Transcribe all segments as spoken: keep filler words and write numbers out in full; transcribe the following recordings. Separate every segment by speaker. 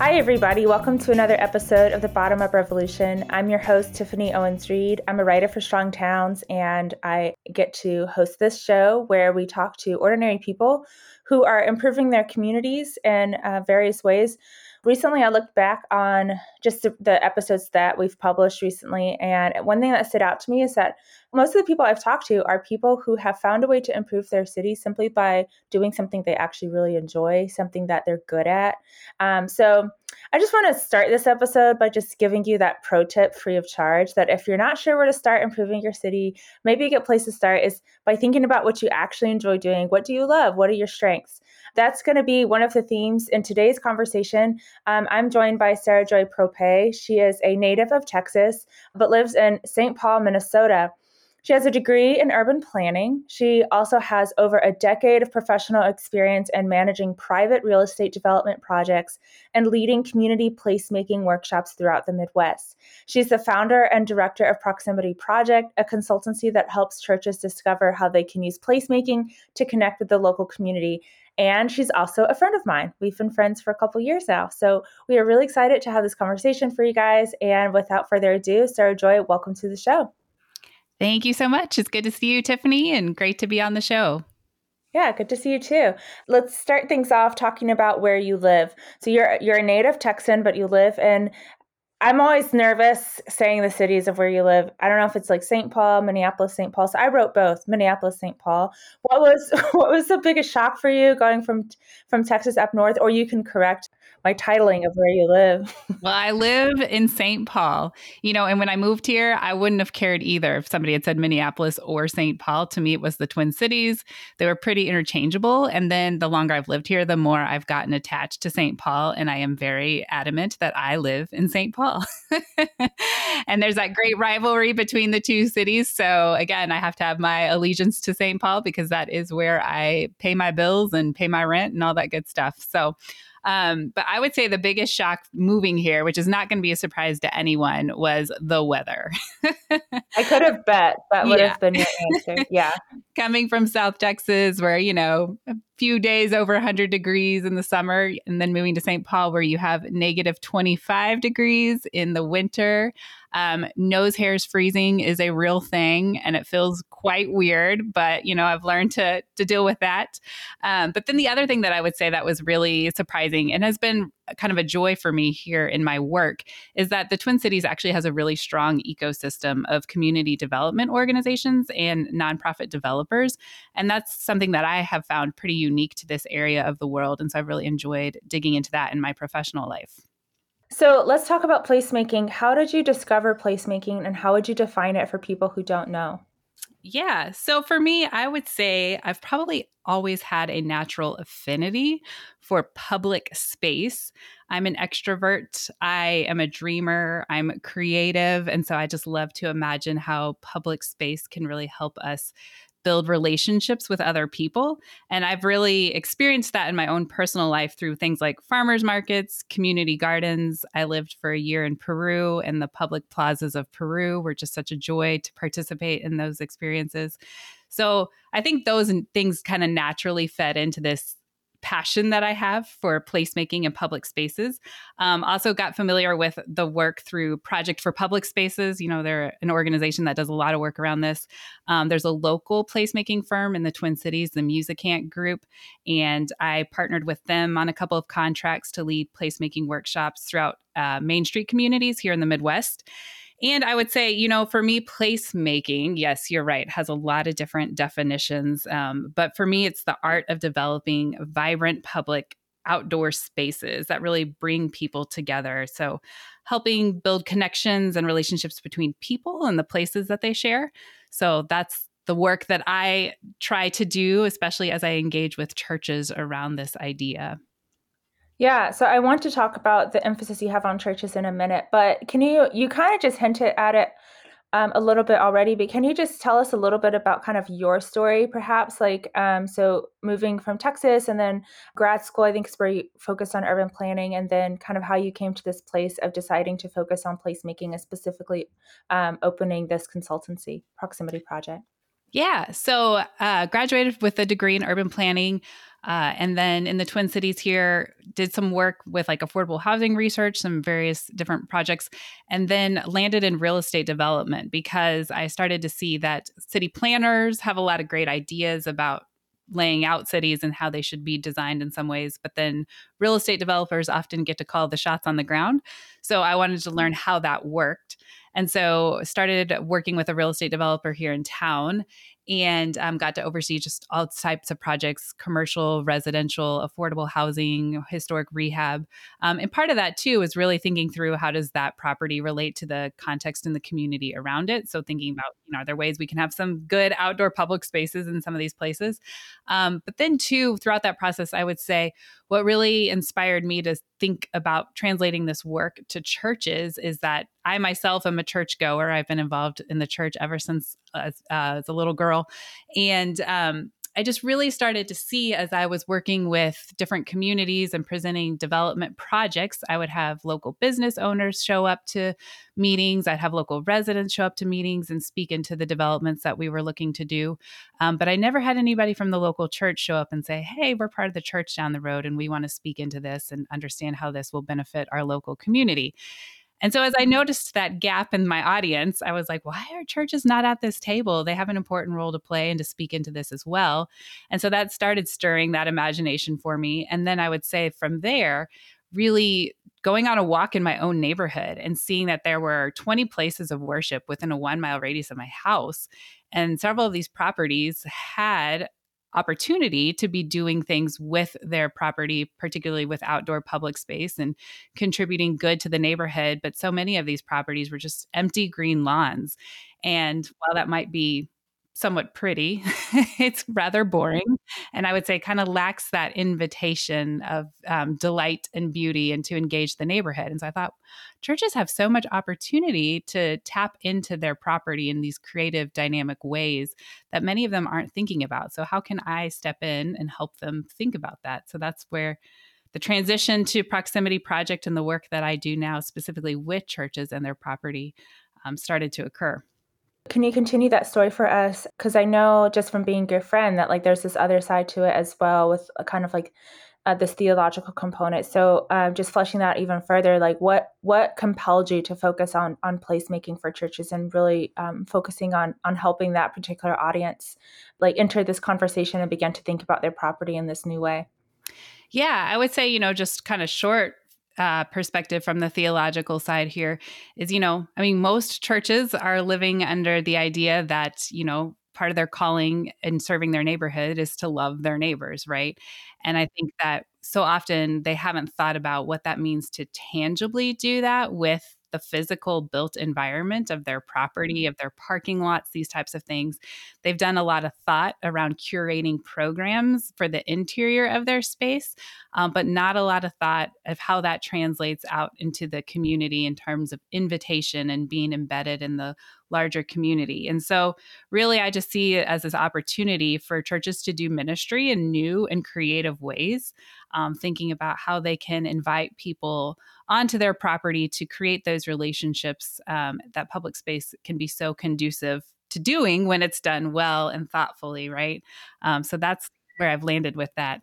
Speaker 1: Hi, everybody. Welcome to another episode of the Bottom Up Revolution. I'm your host, Tiffany Owens-Reed. I'm a writer for Strong Towns, and I get to host this show where we talk to ordinary people who are improving their communities in uh, various ways. Recently, I looked back on just the, the episodes that we've published recently, and one thing that stood out to me is that most of the people I've talked to are people who have found a way to improve their city simply by doing something they actually really enjoy, something that they're good at. Um, so I just want to start this episode by just giving you that pro tip free of charge that if you're not sure where to start improving your city, maybe a good place to start is by thinking about what you actually enjoy doing. What do you love? What are your strengths? That's going to be one of the themes in today's conversation. Um, I'm joined by Sarah Joy Prope. She is a native of Texas, but lives in Saint Paul, Minnesota. She has a degree in urban planning. She also has over a decade of professional experience in managing private real estate development projects and leading community placemaking workshops throughout the Midwest. She's the founder and director of Proximity Project, a consultancy that helps churches discover how they can use placemaking to connect with the local community. And she's also a friend of mine. We've been friends for a couple years now. So we are really excited to have this conversation for you guys. And without further ado, Sarah Joy, welcome to the show.
Speaker 2: Thank you so much. It's good to see you, Tiffany, and great to be on the show.
Speaker 1: Yeah, good to see you too. Let's start things off talking about where you live. So you're you're a native Texan, but you live in, I'm always nervous saying the cities of where you live. I don't know if it's like Saint Paul, Minneapolis, Saint Paul. So I wrote both, Minneapolis, Saint Paul. What was what was the biggest shock for you going from from Texas up north? Or you can correct my titling of where you live.
Speaker 2: Well, I live in Saint Paul, you know, and when I moved here, I wouldn't have cared either if somebody had said Minneapolis or Saint Paul. To me, it was the Twin Cities. They were pretty interchangeable. And then the longer I've lived here, the more I've gotten attached to Saint Paul. And I am very adamant that I live in Saint Paul. And there's that great rivalry between the two cities. So again, I have to have my allegiance to Saint Paul because that is where I pay my bills and pay my rent and all that good stuff. So Um, but I would say the biggest shock moving here, which is not going to be a surprise to anyone, was the weather.
Speaker 1: I could have bet that would
Speaker 2: Yeah.
Speaker 1: have been your answer. Yeah.
Speaker 2: Coming from South Texas, where, you know, a few days over one hundred degrees in the summer, and then moving to Saint Paul, where you have negative twenty-five degrees in the winter. Um, nose hairs freezing is a real thing, and it feels quite weird, but, you know, I've learned to to deal with that. Um, but then the other thing that I would say that was really surprising and has been kind of a joy for me here in my work is that the Twin Cities actually has a really strong ecosystem of community development organizations and nonprofit developers. And that's something that I have found pretty unique to this area of the world. And so I've really enjoyed digging into that in my professional life.
Speaker 1: So let's talk about placemaking. How did you discover placemaking and how would you define it for people who don't know?
Speaker 2: Yeah. So for me, I would say I've probably always had a natural affinity for public space. I'm an extrovert. I am a dreamer. I'm creative. And so I just love to imagine how public space can really help us build relationships with other people. And I've really experienced that in my own personal life through things like farmers markets, community gardens. I lived for a year in Peru, and the public plazas of Peru were just such a joy to participate in those experiences. So I think those things kind of naturally fed into this passion that I have for placemaking in public spaces. Um, also got familiar with the work through Project for Public Spaces. You know, they're an organization that does a lot of work around this. Um, there's a local placemaking firm in the Twin Cities, the Musicant Group, and I partnered with them on a couple of contracts to lead placemaking workshops throughout uh, Main Street communities here in the Midwest. And I would say, you know, for me, placemaking, yes, you're right, has a lot of different definitions. Um, but for me, it's the art of developing vibrant public outdoor spaces that really bring people together. So helping build connections and relationships between people and the places that they share. So that's the work that I try to do, especially as I engage with churches around this idea.
Speaker 1: Yeah, so I want to talk about the emphasis you have on churches in a minute, but can you, you kind of just hinted at it um, a little bit already, but can you just tell us a little bit about kind of your story, perhaps? Like, um, so moving from Texas and then grad school, I think is where you focused on urban planning, and then kind of how you came to this place of deciding to focus on placemaking and specifically um, opening this consultancy, Proximity Project.
Speaker 2: Yeah. So uh, graduated with a degree in urban planning. Uh, and then in the Twin Cities here, did some work with like affordable housing research, some various different projects, and then landed in real estate development because I started to see that city planners have a lot of great ideas about laying out cities and how they should be designed in some ways. But then real estate developers often get to call the shots on the ground. So I wanted to learn how that worked. And so started working with a real estate developer here in town and um, got to oversee just all types of projects, commercial, residential, affordable housing, historic rehab. Um, and part of that too is really thinking through how does that property relate to the context and the community around it. So thinking about, you know, are there ways we can have some good outdoor public spaces in some of these places? Um, but then too, throughout that process, I would say what really inspired me to think about translating this work to churches is that I myself am a churchgoer. I've been involved in the church ever since uh, uh, as a little girl. And um, I just really started to see as I was working with different communities and presenting development projects, I would have local business owners show up to meetings. I'd have local residents show up to meetings and speak into the developments that we were looking to do. Um, but I never had anybody from the local church show up and say, hey, we're part of the church down the road and we want to speak into this and understand how this will benefit our local community. And so as I noticed that gap in my audience, I was like, why are churches not at this table? They have an important role to play and to speak into this as well. And so that started stirring that imagination for me. And then I would say from there, really going on a walk in my own neighborhood and seeing that there were twenty places of worship within a one mile radius of my house. And several of these properties had opportunity to be doing things with their property, particularly with outdoor public space and contributing good to the neighborhood. But so many of these properties were just empty green lawns. And while that might be somewhat pretty, it's rather boring. And I would say kind of lacks that invitation of um, delight and beauty and to engage the neighborhood. And so I thought churches have so much opportunity to tap into their property in these creative, dynamic ways that many of them aren't thinking about. So how can I step in and help them think about that? So that's where the transition to Proximity Project and the work that I do now, specifically with churches and their property, um, started to occur.
Speaker 1: Can you continue that story for us? Because I know just from being your friend that like there's this other side to it as well with a kind of like uh, this theological component. So um, just fleshing that even further, like what what compelled you to focus on on placemaking for churches and really um, focusing on on helping that particular audience like enter this conversation and begin to think about their property in this new way?
Speaker 2: Yeah, I would say, you know, just kind of short uh, perspective from the theological side here is, you know, I mean, most churches are living under the idea that, you know, part of their calling in serving their neighborhood is to love their neighbors, right? And I think that so often they haven't thought about what that means to tangibly do that with the physical built environment of their property, of their parking lots, these types of things. They've done a lot of thought around curating programs for the interior of their space, um, but not a lot of thought of how that translates out into the community in terms of invitation and being embedded in the larger community. And so really, I just see it as this opportunity for churches to do ministry in new and creative ways, um, thinking about how they can invite people onto their property to create those relationships um, that public space can be so conducive to doing when it's done well and thoughtfully, right? Um, so that's where I've landed with that.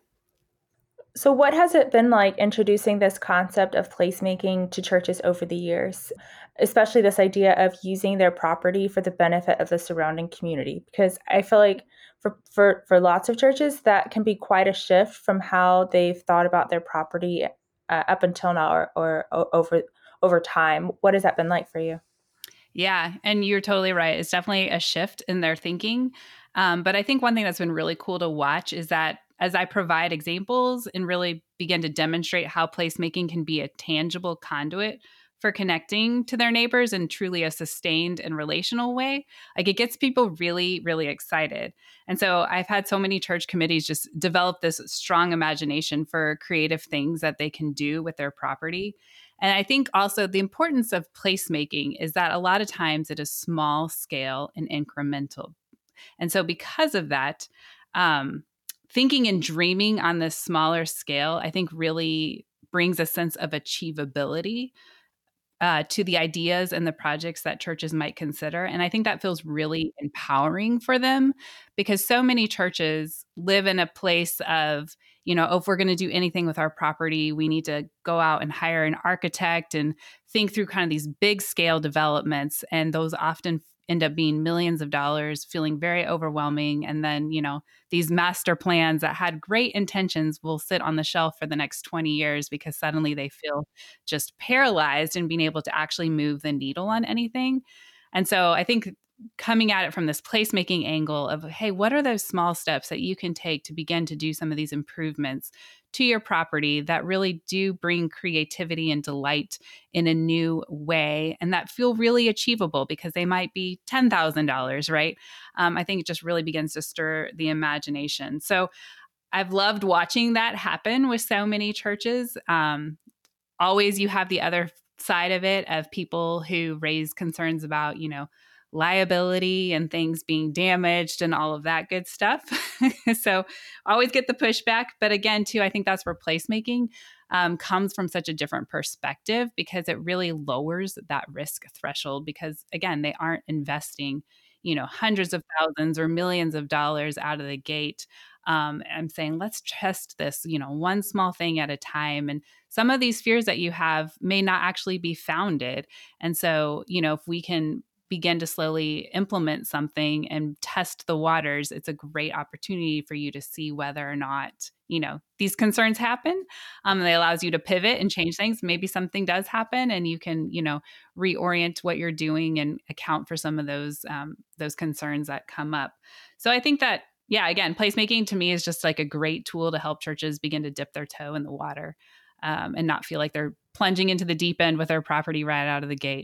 Speaker 1: So what has it been like introducing this concept of placemaking to churches over the years, especially this idea of using their property for the benefit of the surrounding community? Because I feel like for, for, for lots of churches, that can be quite a shift from how they've thought about their property uh, up until now or, or, or over over time. What has that been like for you?
Speaker 2: Yeah, and you're totally right. It's definitely a shift in their thinking. Um, but I think one thing that's been really cool to watch is that as I provide examples and really begin to demonstrate how placemaking can be a tangible conduit for connecting to their neighbors in truly a sustained and relational way, like it gets people really, really excited. And so I've had so many church committees just develop this strong imagination for creative things that they can do with their property. And I think also the importance of placemaking is that a lot of times it is small scale and incremental. And so because of that, um, thinking and dreaming on this smaller scale, I think really brings a sense of achievability uh, to the ideas and the projects that churches might consider. And I think that feels really empowering for them because so many churches live in a place of you know, oh, if we're going to do anything with our property, we need to go out and hire an architect and think through kind of these big scale developments. And those often end up being millions of dollars, feeling very overwhelming. And then, you know, these master plans that had great intentions will sit on the shelf for the next twenty years because suddenly they feel just paralyzed in being able to actually move the needle on anything. And so I think coming at it from this placemaking angle of, hey, what are those small steps that you can take to begin to do some of these improvements to your property that really do bring creativity and delight in a new way and that feel really achievable because they might be ten thousand dollars, right? Um, I think it just really begins to stir the imagination. So I've loved watching that happen with so many churches. Um, always you have the other side of it of people who raise concerns about, you know, liability and things being damaged and all of that good stuff. So always get the pushback. But again, too, I think that's where placemaking um, comes from such a different perspective because it really lowers that risk threshold because, again, they aren't investing, you know, hundreds of thousands or millions of dollars out of the gate. Um, I'm saying, let's test this, you know, one small thing at a time. And some of these fears that you have may not actually be founded. And so, you know, if we can begin to slowly implement something and test the waters, it's a great opportunity for you to see whether or not, you know, these concerns happen. Um, it allows you to pivot and change things. Maybe something does happen and you can, you know, reorient what you're doing and account for some of those, um, those concerns that come up. So I think that, yeah, again, placemaking to me is just like a great tool to help churches begin to dip their toe in the water um, and not feel like they're plunging into the deep end with their property right out of the gate.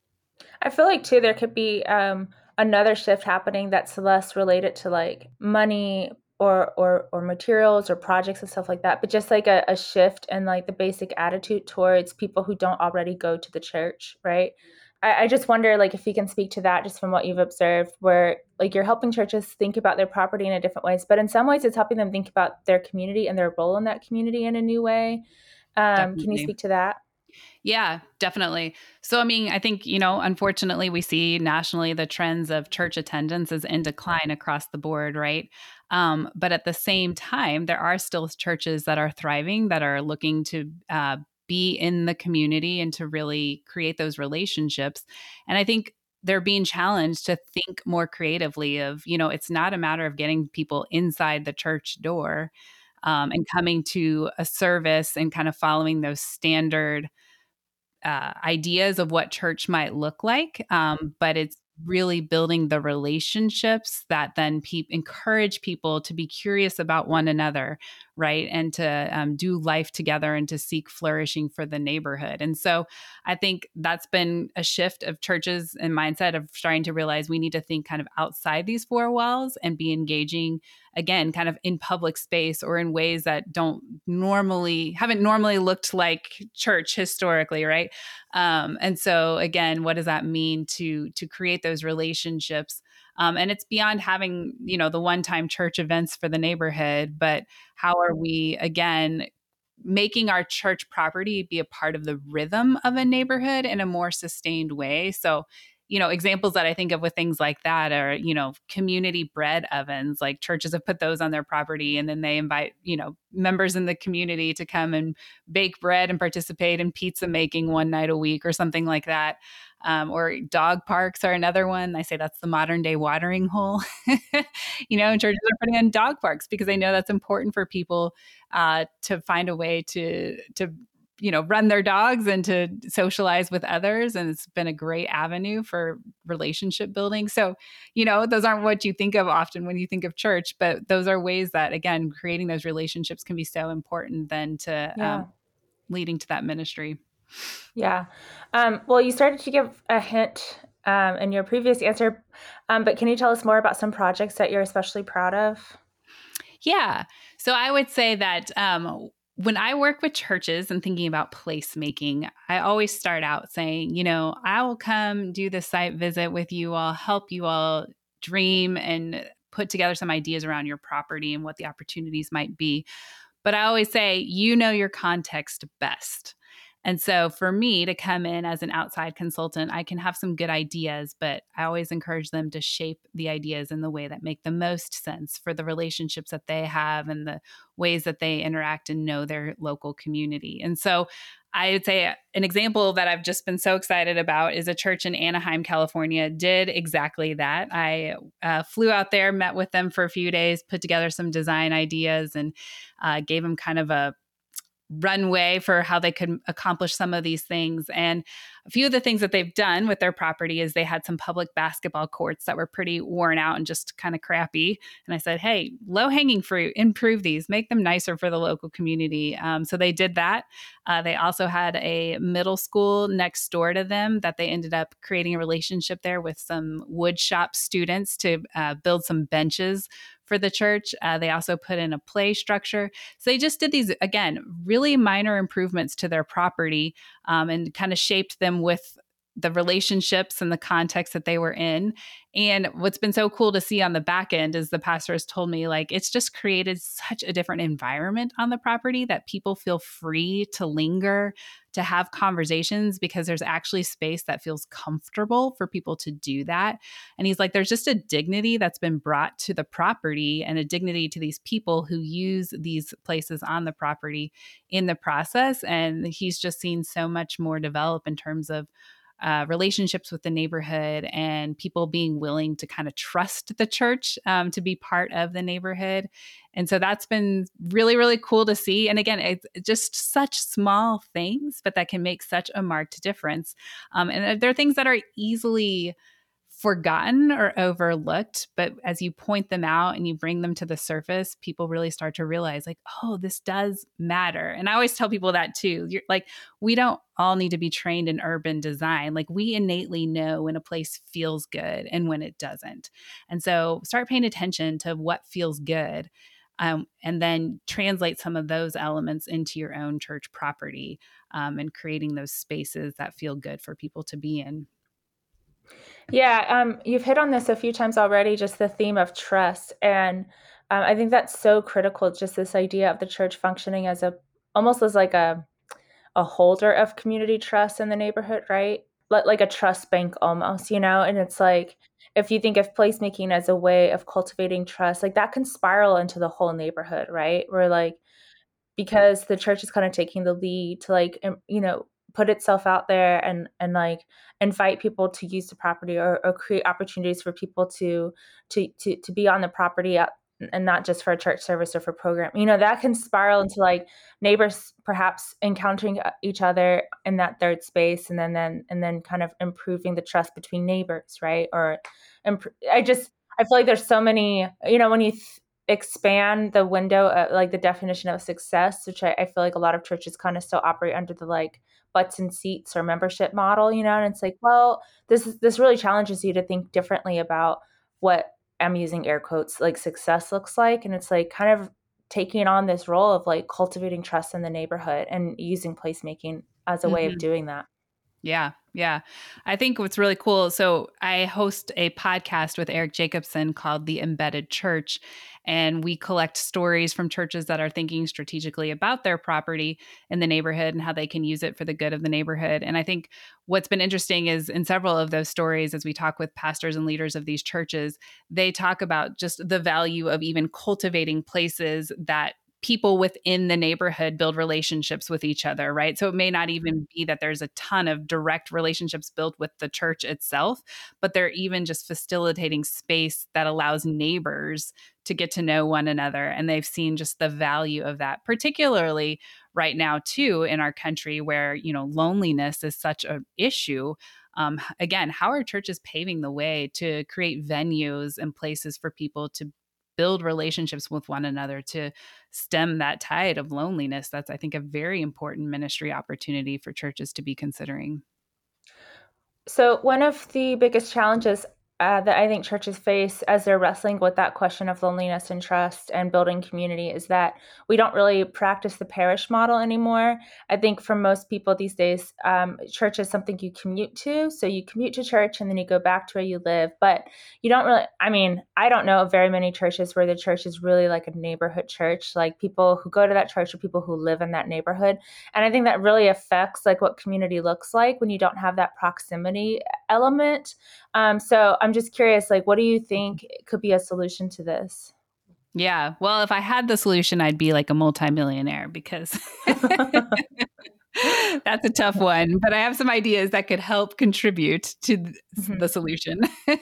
Speaker 1: I feel like too there could be um, another shift happening that's less related to like money or or or materials or projects and stuff like that, but just like a, a shift in like the basic attitude towards people who don't already go to the church, right? I, I just wonder like if you can speak to that just from what you've observed, where like you're helping churches think about their property in a different ways, but in some ways it's helping them think about their community and their role in that community in a new way. Um, can you
Speaker 2: Definitely.
Speaker 1: speak to that?
Speaker 2: Yeah, definitely. So, I mean, I think, you know, unfortunately, we see nationally the trends of church attendance is in decline across the board, right? Um, but at the same time, there are still churches that are thriving, that are looking to uh, be in the community and to really create those relationships. And I think they're being challenged to think more creatively of, you know, it's not a matter of getting people inside the church door um, and coming to a service and kind of following those standard uh, ideas of what church might look like, um, but it's really building the relationships that then pe- encourage people to be curious about one another, right? And to um, do life together and to seek flourishing for the neighborhood. And so I think that's been a shift of churches and mindset of starting to realize we need to think kind of outside these four walls and be engaging again, kind of in public space or in ways that don't normally, haven't normally looked like church historically, right? Um, and so again, what does that mean to to create those relationships? Um, and it's beyond having, you know, the one-time church events for the neighborhood, but how are we again making our church property be a part of the rhythm of a neighborhood in a more sustained way? So, you know, examples that I think of with things like that are, you know, community bread ovens. Like churches have put those on their property and then they invite, you know, members in the community to come and bake bread and participate in pizza making one night a week or something like that. Um, or dog parks are another one. I say that's the modern day watering hole. You know, and churches are putting in dog parks because they know that's important for people uh, to find a way to to you know, run their dogs and to socialize with others. And it's been a great avenue for relationship building. So, you know, those aren't what you think of often when you think of church, but those are ways that, again, creating those relationships can be so important then to
Speaker 1: Yeah.
Speaker 2: um, leading to that ministry.
Speaker 1: Yeah. Um, well, you started to give a hint um, in your previous answer, um, but can you tell us more about some projects that you're especially proud of?
Speaker 2: Yeah. So I would say that um, when I work with churches and thinking about placemaking, I always start out saying, you know, I will come do the site visit with you all, help you all dream and put together some ideas around your property and what the opportunities might be. But I always say, you know your context best. And so for me to come in as an outside consultant, I can have some good ideas, but I always encourage them to shape the ideas in the way that make the most sense for the relationships that they have and the ways that they interact and know their local community. And so I would say an example that I've just been so excited about is a church in Anaheim, California, did exactly that. I uh, flew out there, met with them for a few days, put together some design ideas, and uh, gave them kind of a runway for how they could accomplish some of these things. And a few of the things that they've done with their property is they had some public basketball courts that were pretty worn out and just kind of crappy. And I said, hey, low hanging fruit, improve these, make them nicer for the local community. Um, so they did that. Uh, they also had a middle school next door to them that they ended up creating a relationship there with some wood shop students to uh, build some benches for the church. Uh, they also put in a play structure. So they just did these, again, really minor improvements to their property um, and kind of shaped them with the relationships and the context that they were in. And what's been so cool to see on the back end is the pastor has told me, like, it's just created such a different environment on the property that people feel free to linger, to have conversations, because there's actually space that feels comfortable for people to do that. And he's like, there's just a dignity that's been brought to the property and a dignity to these people who use these places on the property in the process. And he's just seen so much more develop in terms of Uh, relationships with the neighborhood and people being willing to kind of trust the church um, to be part of the neighborhood. And so that's been really, really cool to see. And again, it's just such small things, but that can make such a marked difference. Um, and there are things that are easily forgotten or overlooked, but as you point them out and you bring them to the surface, people really start to realize, like, oh, this does matter. And I always tell people that too. You're like, we don't all need to be trained in urban design. Like, we innately know when a place feels good and when it doesn't. And so start paying attention to what feels good. Um, and then translate some of those elements into your own church property um, and creating those spaces that feel good for people to be in.
Speaker 1: Yeah, um, you've hit on this a few times already, just the theme of trust. And um, I think that's so critical, just this idea of the church functioning as a, almost as like a, a holder of community trust in the neighborhood, right? Like, like a trust bank almost, you know? And it's like, if you think of placemaking as a way of cultivating trust, like that can spiral into the whole neighborhood, right? Where like, because the church is kind of taking the lead to like, you know, put itself out there and, and like invite people to use the property or, or create opportunities for people to, to, to, to be on the property at, and not just for a church service or for program, you know, that can spiral into like neighbors perhaps encountering each other in that third space and then, then, and then kind of improving the trust between neighbors. Right. Or imp- I just, I feel like there's so many, you know, when you th- expand the window, of, like the definition of success, which I, I feel like a lot of churches kind of still operate under the like butts and seats or membership model, you know, and it's like, well, this is, this really challenges you to think differently about what I'm using air quotes, like success looks like. And it's like kind of taking on this role of like cultivating trust in the neighborhood and using placemaking as a way of
Speaker 2: Mm-hmm.
Speaker 1: doing that.
Speaker 2: Yeah. Yeah. I think what's really cool. So I host a podcast with Eric Jacobson called The Embedded Church, and we collect stories from churches that are thinking strategically about their property in the neighborhood and how they can use it for the good of the neighborhood. And I think what's been interesting is in several of those stories, as we talk with pastors and leaders of these churches, they talk about just the value of even cultivating places that people within the neighborhood build relationships with each other, right? So it may not even be that there's a ton of direct relationships built with the church itself, but they're even just facilitating space that allows neighbors to get to know one another. And they've seen just the value of that, particularly right now, too, in our country where, you know, loneliness is such an issue. Um, again, how are churches paving the way to create venues and places for people to build relationships with one another to stem that tide of loneliness? That's, I think, a very important ministry opportunity for churches to be considering.
Speaker 1: So one of the biggest challenges uh, that I think churches face as they're wrestling with that question of loneliness and trust and building community is that we don't really practice the parish model anymore. I think for most people these days, um, church is something you commute to. So you commute to church and then you go back to where you live. But you don't really, I mean, I don't know of very many churches where the church is really like a neighborhood church. Like people who go to that church are people who live in that neighborhood. And I think that really affects like what community looks like when you don't have that proximity element. Um, so I'm just curious, like, what do you think could be a solution to this?
Speaker 2: Yeah. Well, if I had the solution, I'd be like a multimillionaire because that's a tough one. But I have some ideas that could help contribute to th-
Speaker 1: Mhm.
Speaker 2: the solution.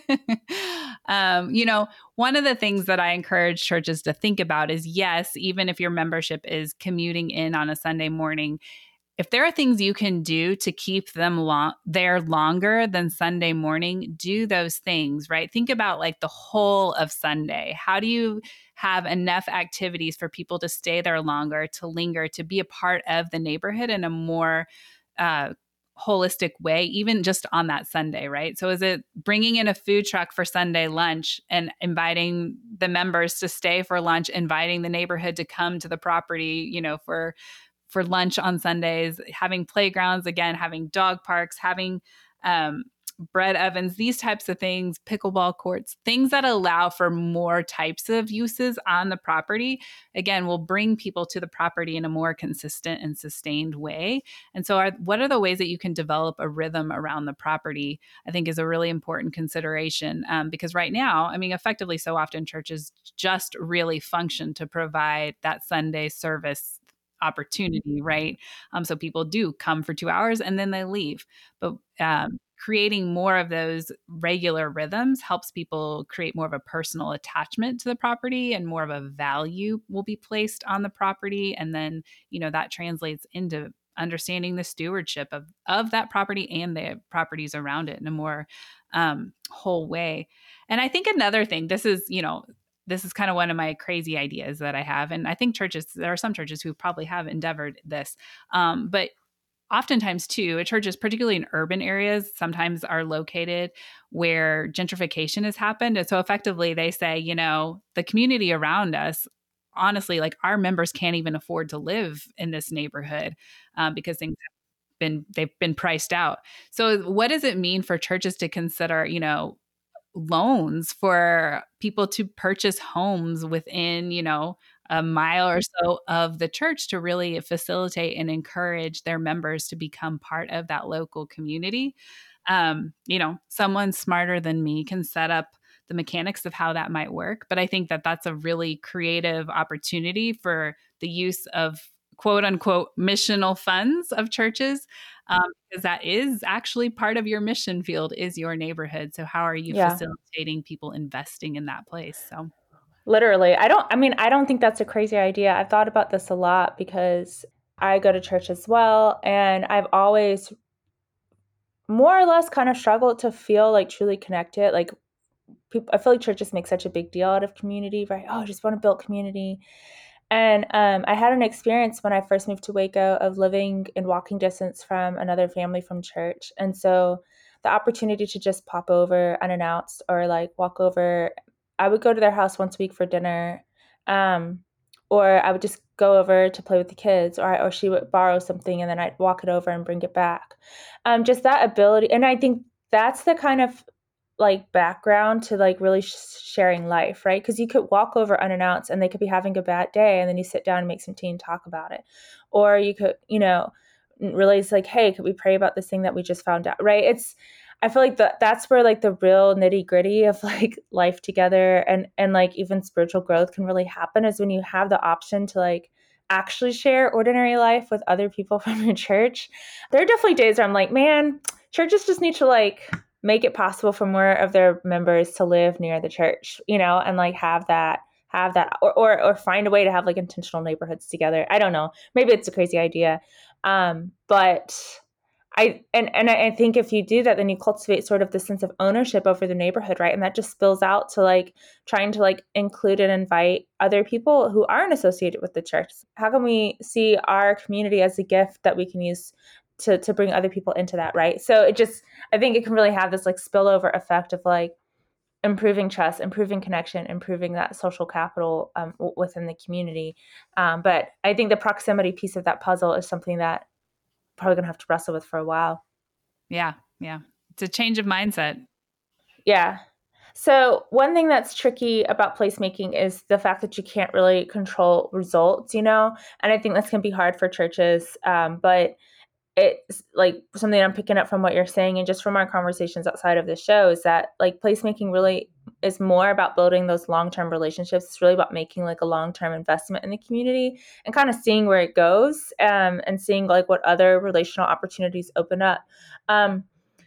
Speaker 2: um, you know, one of the things that I encourage churches to think about is yes, even if your membership is commuting in on a Sunday morning, if there are things you can do to keep them long there longer than Sunday morning, do those things, right? Think about like the whole of Sunday. How do you have enough activities for people to stay there longer, to linger, to be a part of the neighborhood in a more uh, holistic way, even just on that Sunday, right? So is it bringing in a food truck for Sunday lunch and inviting the members to stay for lunch, inviting the neighborhood to come to the property, you know, for for lunch on Sundays, having playgrounds, again, having dog parks, having um, bread ovens, these types of things, pickleball courts, things that allow for more types of uses on the property, again, will bring people to the property in a more consistent and sustained way. And so, are, what are the ways that you can develop a rhythm around the property? I think is a really important consideration um, because right now, I mean, effectively, so often churches just really function to provide that Sunday service opportunity, right? Um, so people do come for two hours and then they leave. But um, creating more of those regular rhythms helps people create more of a personal attachment to the property and more of a value will be placed on the property. And then, you know, that translates into understanding the stewardship of, of that property and the properties around it in a more um, whole way. And I think another thing, this is, you know, this is kind of one of my crazy ideas that I have. And I think churches, there are some churches who probably have endeavored this. Um, but oftentimes, too, churches, particularly in urban areas, sometimes are located where gentrification has happened. And so effectively, they say, you know, the community around us, honestly, like our members can't even afford to live in this neighborhood um, because things have been, they've been priced out. So what does it mean for churches to consider, you know, loans for people to purchase homes within, you know, a mile or so of the church to really facilitate and encourage their members to become part of that local community. Um, you know, someone smarter than me can set up the mechanics of how that might work, but I think that that's a really creative opportunity for the use of quote unquote missional funds of churches um, because that is actually part of your mission field is your neighborhood. So how are you
Speaker 1: Yeah,
Speaker 2: facilitating people investing in that place? So
Speaker 1: literally. I don't, I mean, I don't think that's a crazy idea. I've thought about this a lot because I go to church as well. And I've always more or less kind of struggled to feel like truly connected. Like, people, I feel like churches make such a big deal out of community, right? Oh, I just want to build community. And um, I had an experience when I first moved to Waco of living in walking distance from another family from church. And so the opportunity to just pop over unannounced or like walk over, I would go to their house once a week for dinner. Um, or I would just go over to play with the kids, or, I, or she would borrow something and then I'd walk it over and bring it back. Um, just that ability. And I think that's the kind of like background to like really sh- sharing life, right? Because you could walk over unannounced and they could be having a bad day and then you sit down and make some tea and talk about it. Or you could, you know, really it's like, hey, could we pray about this thing that we just found out, right? It's, I feel like that that's where like the real nitty gritty of like life together and and like even spiritual growth can really happen is when you have the option to like actually share ordinary life with other people from your church. There are definitely days where I'm like, man, churches just need to like make it possible for more of their members to live near the church, you know, and like have that have that or, or or find a way to have like intentional neighborhoods together. I don't know. Maybe it's a crazy idea. Um, but I and and I think if you do that, then you cultivate sort of the sense of ownership over the neighborhood, right? And that just spills out to like trying to like include and invite other people who aren't associated with the church. How can we see our community as a gift that we can use to to bring other people into that, right? So it just I think it can really have this like spillover effect of like improving trust, improving connection, improving that social capital um, w- within the community. Um, but I think the proximity piece of that puzzle is something that probably going to have to wrestle with for a while.
Speaker 2: Yeah. Yeah. It's a change of mindset.
Speaker 1: Yeah. So one thing that's tricky about placemaking is the fact that you can't really control results, you know, and I think that's going to be hard for churches. Um, but it's like something I'm picking up from what you're saying and just from our conversations outside of the show is that like placemaking really is more about building those long-term relationships. It's really about making like a long-term investment in the community and kind of seeing where it goes um, and seeing like what other relational opportunities open up. Um,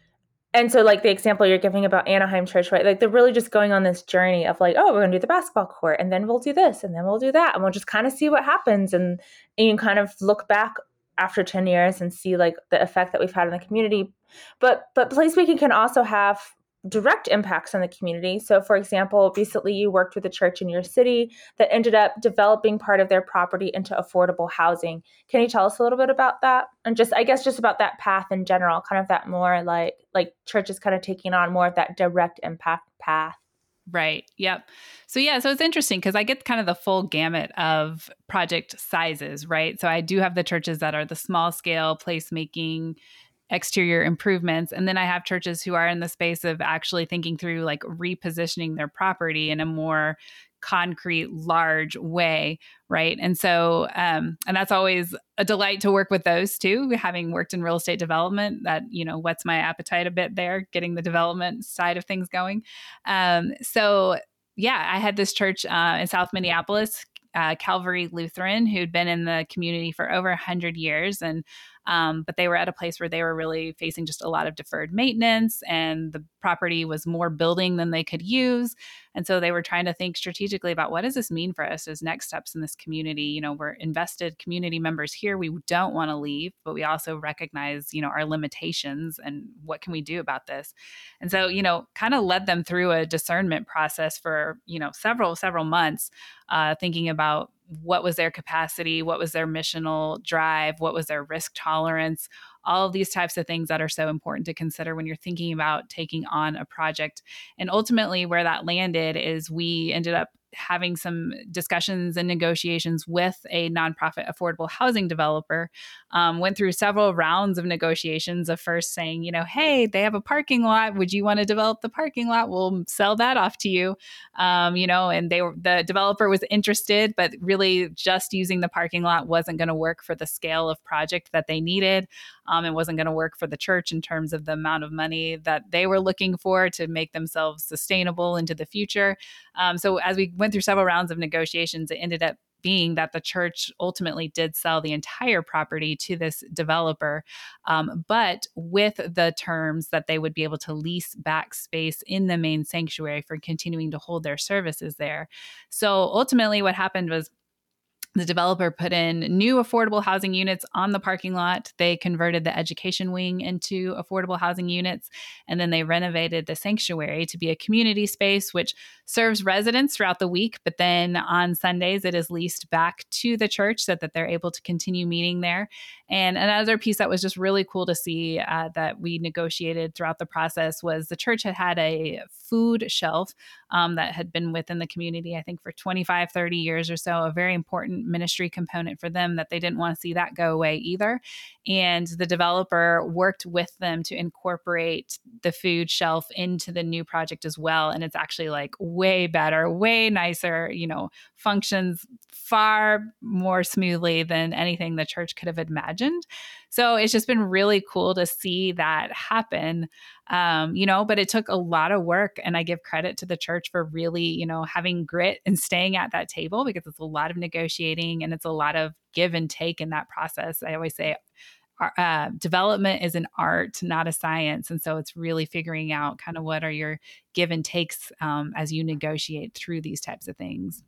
Speaker 1: and so like the example you're giving about Anaheim Church, right? Like they're really just going on this journey of like, oh, we're going to do the basketball court and then we'll do this and then we'll do that. And we'll just kind of see what happens. And, and you kind of look back after ten years and see like the effect that we've had in the community. But, but placemaking can also have direct impacts on the community. So for example, recently you worked with a church in your city that ended up developing part of their property into affordable housing. Can you tell us a little bit about that? And just, I guess, just about that path in general, kind of that more like, like churches kind of taking on more of that direct impact path.
Speaker 2: Right. Yep. So yeah, so it's interesting because I get kind of the full gamut of project sizes, right? So I do have the churches that are the small scale placemaking, exterior improvements, and then I have churches who are in the space of actually thinking through like repositioning their property in a more concrete, large way, right? And so, um, and that's always a delight to work with those too. Having worked in real estate development, that you know whets my appetite a bit there, getting the development side of things going. Um, so, yeah, I had this church uh, in South Minneapolis, uh, Calvary Lutheran, who'd been in the community for over a hundred years, and um, but they were at a place where they were really facing just a lot of deferred maintenance, and the property was more building than they could use. And so they were trying to think strategically about what does this mean for us as next steps in this community? You know, we're invested community members here. We don't want to leave, but we also recognize, you know, our limitations and what can we do about this? And so, you know, kind of led them through a discernment process for, you know, several, several months, uh, thinking about what was their capacity, what was their missional drive, what was their risk tolerance, all of these types of things that are so important to consider when you're thinking about taking on a project. And ultimately, where that landed is we ended up having some discussions and negotiations with a nonprofit affordable housing developer. Um, went through several rounds of negotiations of first saying, you know, hey, they have a parking lot. Would you want to develop the parking lot? We'll sell that off to you. Um, you know, and they were, the developer was interested, but really just using the parking lot wasn't going to work for the scale of project that they needed. Um, it wasn't going to work for the church in terms of the amount of money that they were looking for to make themselves sustainable into the future. Um, so as we went through several rounds of negotiations, it ended up being that the church ultimately did sell the entire property to this developer, um, but with the terms that they would be able to lease back space in the main sanctuary for continuing to hold their services there. So ultimately, what happened was the developer put in new affordable housing units on the parking lot. They converted the education wing into affordable housing units, and then they renovated the sanctuary to be a community space, which serves residents throughout the week. But then on Sundays, it is leased back to the church so that they're able to continue meeting there. And another piece that was just really cool to see uh, that we negotiated throughout the process was the church had had a food shelf um, that had been within the community, I think, for twenty-five, thirty years or so, a very important ministry component for them that they didn't want to see that go away either. And the developer worked with them to incorporate the food shelf into the new project as well. And it's actually like way better, way nicer, you know, functions far more smoothly than anything the church could have imagined. So it's just been really cool to see that happen. Um, you know, but it took a lot of work, and I give credit to the church for really, you know, having grit and staying at that table, because it's a lot of negotiating and it's a lot of give and take in that process. I always say uh, development is an art, not a science. And so it's really figuring out kind of what are your give and takes um, as you negotiate through these types of things.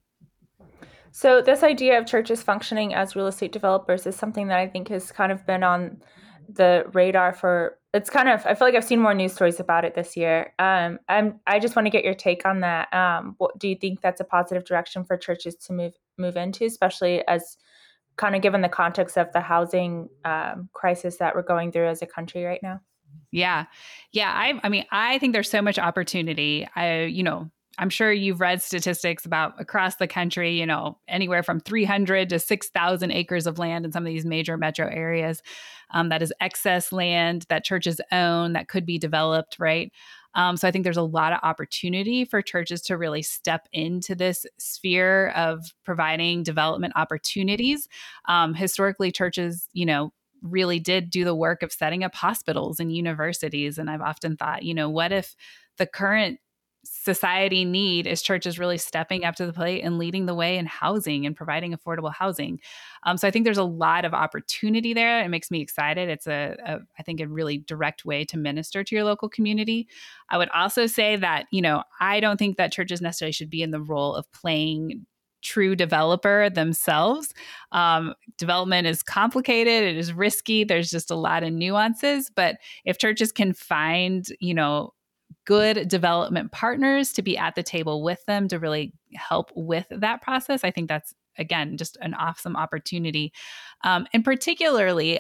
Speaker 1: So this idea of churches functioning as real estate developers is something that I think has kind of been on the radar for, it's kind of, I feel like I've seen more news stories about it this year. Um, I'm, I just want to get your take on that. Um, what, do you think that's a positive direction for churches to move, move into, especially as kind of given the context of the housing um, crisis that we're going through as a country right now?
Speaker 2: Yeah. Yeah. I, I mean, I think there's so much opportunity. I, you know, I'm sure you've read statistics about across the country, you know, anywhere from three hundred to six thousand acres of land in some of these major metro areas. Um, that is excess land that churches own that could be developed, right? Um, so I think there's a lot of opportunity for churches to really step into this sphere of providing development opportunities. Um, historically, churches, you know, really did do the work of setting up hospitals and universities. And I've often thought, you know, what if the current society need is churches really stepping up to the plate and leading the way in housing and providing affordable housing. Um, so I think there's a lot of opportunity there. It makes me excited. It's a, a, I think, a really direct way to minister to your local community. I would also say that, you know, I don't think that churches necessarily should be in the role of playing true developer themselves. Um, development is complicated. It is risky. There's just a lot of nuances. But if churches can find, you know, good development partners to be at the table with them to really help with that process, I think that's, again, just an awesome opportunity. Um, and particularly,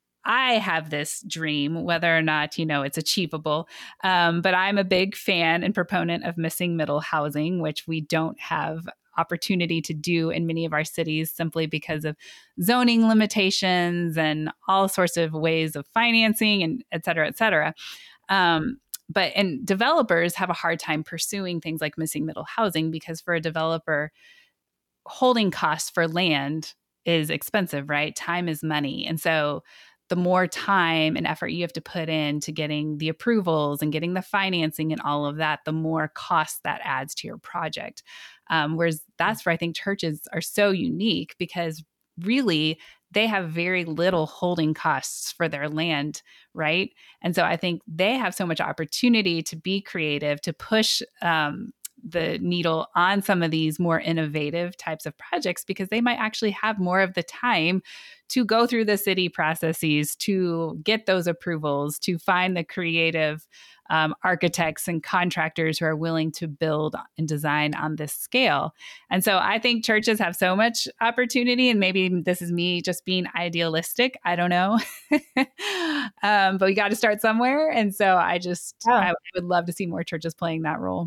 Speaker 2: I have this dream, whether or not, you know, it's achievable. Um, but I'm a big fan and proponent of missing middle housing, which we don't have opportunity to do in many of our cities simply because of zoning limitations and all sorts of ways of financing and et cetera, et cetera. Um, but and developers have a hard time pursuing things like missing middle housing because for a developer, holding costs for land is expensive, right? Time is money. And so the more time and effort you have to put into getting the approvals and getting the financing and all of that, the more cost that adds to your project. Um, whereas that's where I think churches are so unique because really they have very little holding costs for their land, right? And so I think they have so much opportunity to be creative, to push um, the needle on some of these more innovative types of projects because they might actually have more of the time to go through the city processes, to get those approvals, to find the creative um, architects and contractors who are willing to build and design on this scale. And so I think churches have so much opportunity, and maybe this is me just being idealistic. I don't know. um, but we got to start somewhere. And so I just,
Speaker 1: Yeah.
Speaker 2: I, I would love to see more churches playing that role.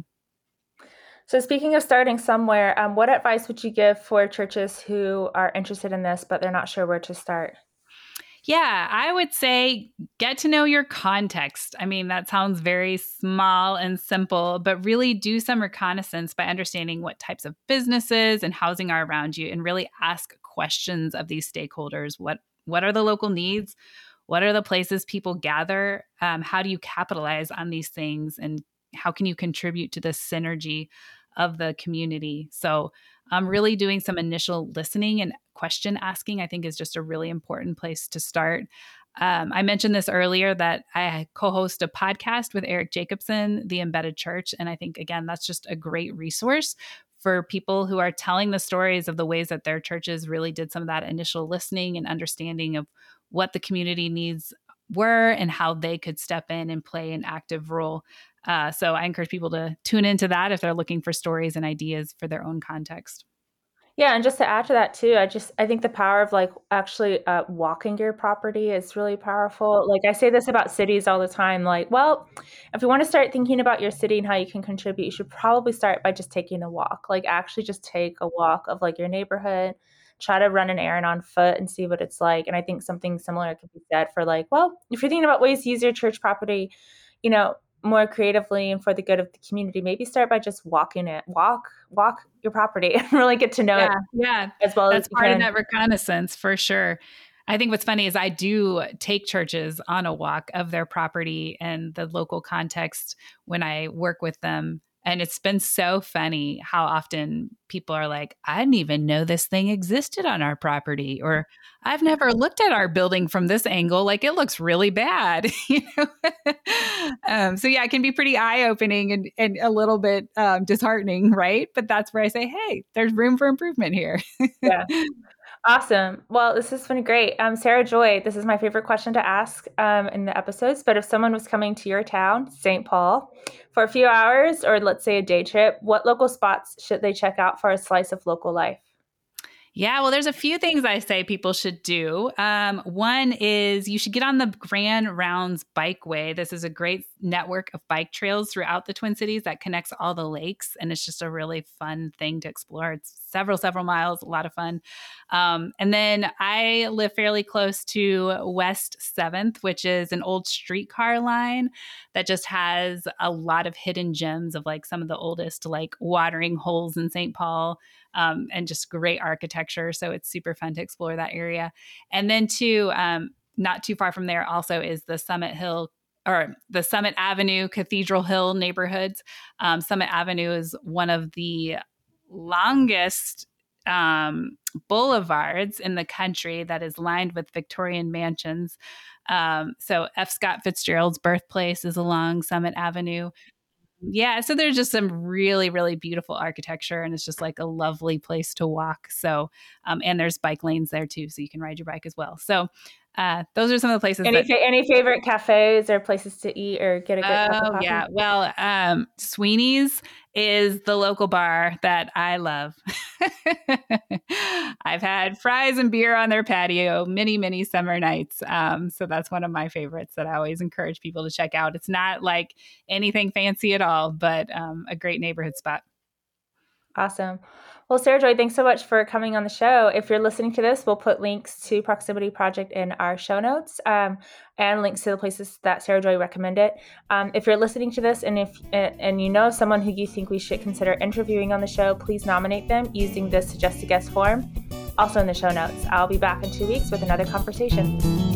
Speaker 1: So speaking of starting somewhere, um, what advice would you give for churches who are interested in this, but they're not sure where to start?
Speaker 2: Yeah, I would say get to know your context. I mean, that sounds very small and simple, but really do some reconnaissance by understanding what types of businesses and housing are around you and really ask questions of these stakeholders. What what are the local needs? What are the places people gather? Um, how do you capitalize on these things? And how can you contribute to the synergy of the community? So um, really doing some initial listening and question asking, I think, is just a really important place to start. Um, I mentioned this earlier that I co host a podcast with Eric Jacobson, The Embedded Church. And I think, again, that's just a great resource for people who are telling the stories of the ways that their churches really did some of that initial listening and understanding of what the community needs were and how they could step in and play an active role. Uh, so I encourage people to tune into that if they're looking for stories and ideas for their own context.
Speaker 1: Yeah, and just to add to that too, I just I think the power of like actually uh, walking your property is really powerful. Like I say this about cities all the time. Like, well, if you want to start thinking about your city and how you can contribute, you should probably start by just taking a walk. Like actually just take a walk of like your neighborhood, try to run an errand on foot and see what it's like. And I think something similar could be said for like, well, if you're thinking about ways to use your church property, you know, more creatively and for the good of the community, maybe start by just walking it, walk, walk your property and really get to know
Speaker 2: Yeah,
Speaker 1: it
Speaker 2: yeah.
Speaker 1: as well as
Speaker 2: That's
Speaker 1: you
Speaker 2: part of
Speaker 1: can.
Speaker 2: that reconnaissance for sure. I think what's funny is I do take churches on a walk of their property and the local context when I work with them. And it's been so funny how often people are like, I didn't even know this thing existed on our property, or I've never looked at our building from this angle. Like it looks really bad. you know? um, so yeah, it can be pretty eye-opening and, and a little bit um, disheartening, right? But that's where I say, hey, there's room for improvement here.
Speaker 1: Yeah. Awesome. Well, this has been great. Um, Sarah Joy, this is my favorite question to ask um, in the episodes, but if someone was coming to your town, Saint Paul, for a few hours or let's say a day trip, what local spots should they check out for a slice of local life?
Speaker 2: Yeah, well, there's a few things I say people should do. Um, one is you should get on the Grand Rounds Bikeway. This is a great network of bike trails throughout the Twin Cities that connects all the lakes, and it's just a really fun thing to explore. It's several, several miles, a lot of fun. Um, and then I live fairly close to West seventh, which is an old streetcar line that just has a lot of hidden gems of like some of the oldest like watering holes in Saint Paul. Um, and just great architecture. So it's super fun to explore that area. And then too, um, not too far from there also is the Summit Hill or the Summit Avenue, Cathedral Hill neighborhoods. Um, Summit Avenue is one of the longest um, boulevards in the country that is lined with Victorian mansions. Um, so F. Scott Fitzgerald's birthplace is along Summit Avenue. Yeah, so there's just some really, really beautiful architecture, and it's just like a lovely place to walk. So, um, and there's bike lanes there too, so you can ride your bike as well. So, uh, those are some of the places.
Speaker 1: Any
Speaker 2: that,
Speaker 1: fa- any favorite cafes or places to eat or get a good cup of
Speaker 2: oh
Speaker 1: coffee?
Speaker 2: yeah, well, um, Sweeney's is the local bar that I love. I've had fries and beer on their patio many, many summer nights. Um, so that's one of my favorites that I always encourage people to check out. It's not like anything fancy at all, but um, a great neighborhood spot.
Speaker 1: Awesome. Well, Sarah Joy, thanks so much for coming on the show. If you're listening to this, we'll put links to Proximity Project in our show notes um, and links to the places that Sarah Joy recommended. Um, if you're listening to this and if and you know someone who you think we should consider interviewing on the show, please nominate them using the Suggest a Guest form. Also in the show notes. I'll be back in two weeks with another conversation.